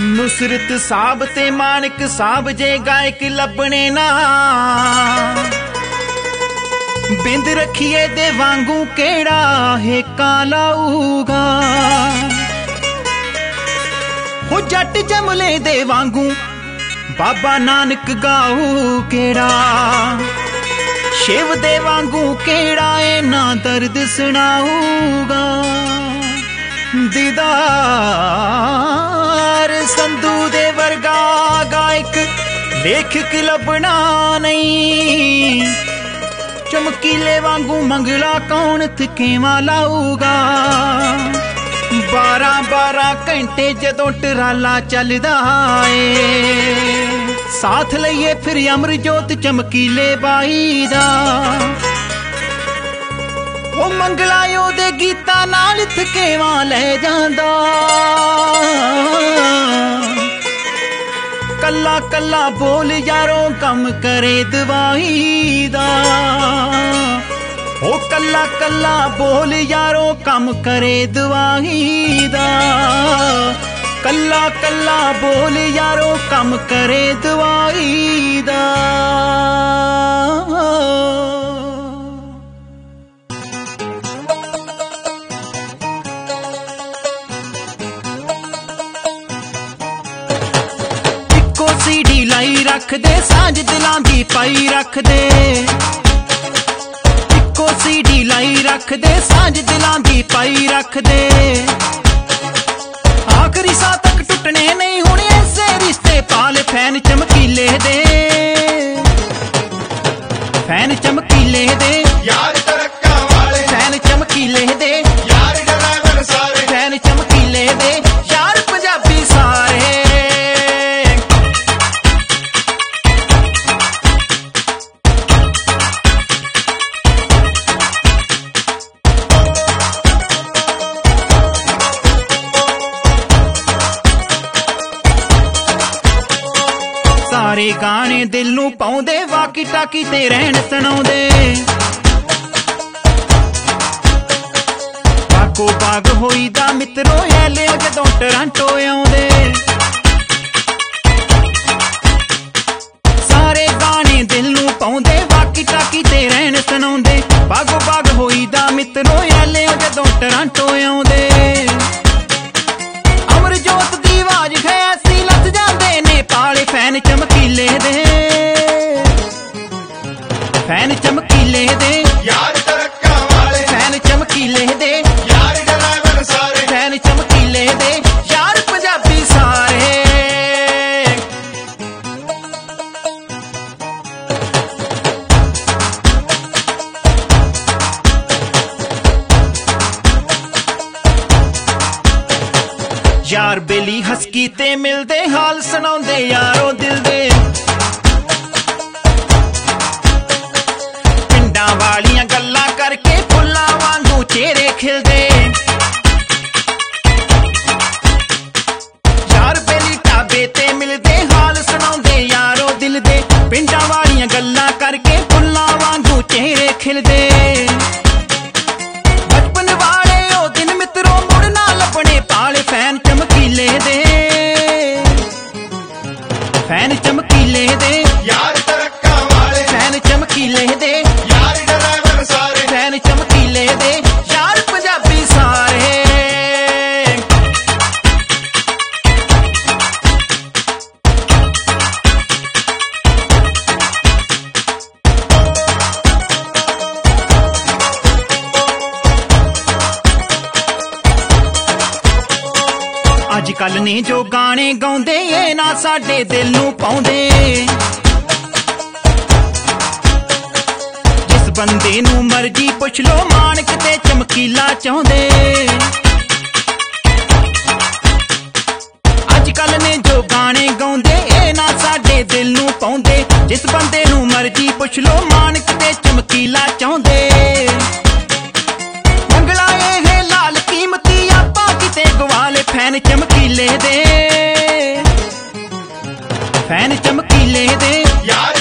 नुसरत साहब ते मानक साहब जे गायक लभने ना बिंद रखिए दे वांगू केड़ा है कालाऊगा हो जट जमले दे वांगू बाबा नानक गाऊ केड़ा शिव दे वांगू केड़ा है ना दर्द सुनाऊगा दीदार संधू दे वर्गा गायक लेखक लभना नहीं चमकीले वांगू मंगला कौन थकेवा लाऊगा 12-12 घंटे जदों टराला चलदा है साथ लईए फिर अमरजोत चमकीले बाई दा ओ मंगला ओदे गीता नाल थकेवा ले जांदा कल्ला कल्ला बोल यारों कम करे दवाई दा ओ कल्ला कल्ला बोल यारों कम करे दवाई दा कल्ला कल्ला बोल यारों कम करे दवाई दा सीडी लाई रख दे सांझ दिलां दी पाई रख दे इक्को सीडी लाई रख दे सांझ दिलां दी पाई रख दे आखिरी साह तक टुटने नहीं होने ऐसे रिश्ते पाल फैन चमकीले दे फैन चमकीले दे यार तरक्का वाले फैन चमकीले दे यार ड्राइवर सारे फैन चमकीले दे यार पंजाबी सारे सारे गाने दिल नू पाउंदे वाकी टाकी ते रहन सुनाउंदे बागो बाग होई दा मित्रो है लियो जदों टोरंटो आउंदे सारे गाने दिल नू पाउंदे वाकी टाकी ते रहन सुनाउंदे बागो बाग होई दा मित्रो है लियो जदों टोरंटो आउंदे अमरजोत दी आवाज खैसी लथ जांदे ने पाले फैन चमकीले दे फैन चमकीले दे यार तरक्का वाले फैन चमकीले दे यार ड्राइवर सारे फैन चमकीले दे यार पंजाबी सारे यार बेली हसकी ते मिलदे हाल सुनाउंदे यारो दिल दे पिंडां वालियां गल्लां करके फुल्लां वांगू चेहरे खिलदे यार बेली ढाबे ते मिलदे हाल सुनाउंदे यारो दिल दे पिंडां वालियां गल्लां करके फुल्लां वांगू चेहरे खिलदे बचपन वाले ओ दिन मित्रों मुड़ ना लभणे पाले फैन चमकीले दे फैन चमकीले दे यार तरक्का वाले फैन चमकीले दे यार ड्राइवर सारे फैन चमकीले दे यार पंजाबी सारे अजकल ने जो गाने गाउंदे ये ना साडे दिल नू पाउंदे जिस बंदे नू मर्जी पुछ लो मानक ते चमकीला चाहुंदे अजकल ने जो गाने गाउंदे ये ना साडे दिल नू पाउंदे जिस बंदे नू मर्जी पुछ लो मानक ते चमकीला चाहुंदे मंगला ये लाल कीमती आपां किते गवाले फैन चमकीले दे फैन चमकीले दे यार